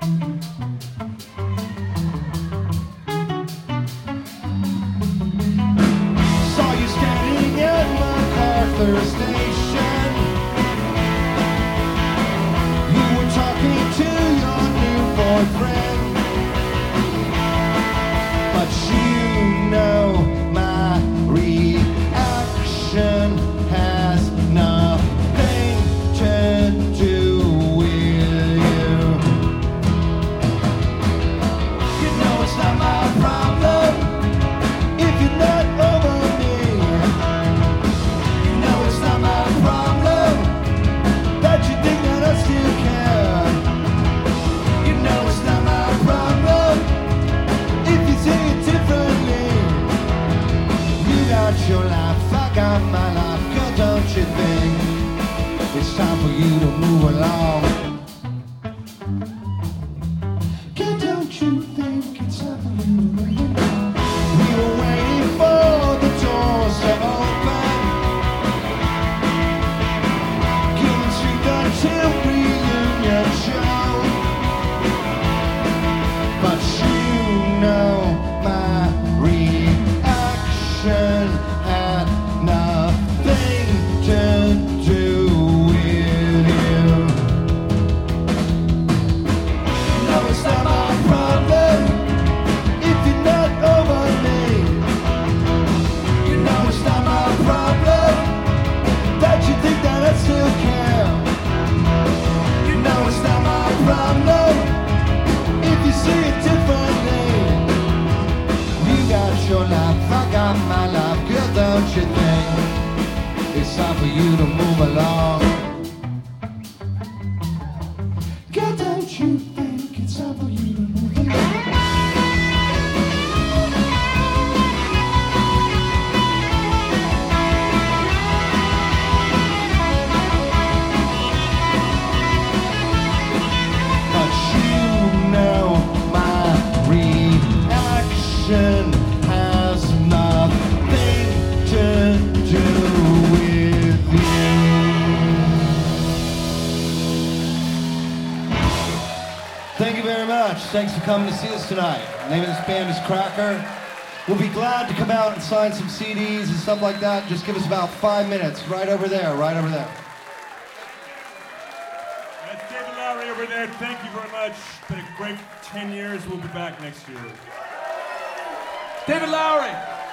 Saw you standing at MacArthur Station. You were talking to your new boyfriend, but you know my reaction has nothing to do with you. You know it's not my problem if you're not over me. You know it's not my problem that you think that I still care. You know it's not my problem if you see it differently. You got your life, I got my life. Girl, don't you think it's time for you to move along? Girl, don't you think it's time for you to move along? We were waiting for the doors to open, Gilman Street until reunion show. But you know my reaction had nothing to do with you. No, it's not my problem if you're not over me. You know it's not my problem that you think that I still care. You know it's not my problem if you see it differently. You got your life, I got my life. Girl, don't you think it's time for you to move along? Girl, don't you think it's time for you to move along? But you know my reaction has nothing to do with you. Thank you very much. Thanks for coming to see us tonight. The name of this band is Cracker. We'll be glad to come out and sign some CDs and stuff like that. Just give us about 5 minutes. Right over there, right over there. That's David Lowery over there. Thank you very much. It's been a great 10 years. We'll be back next year. David Lowery.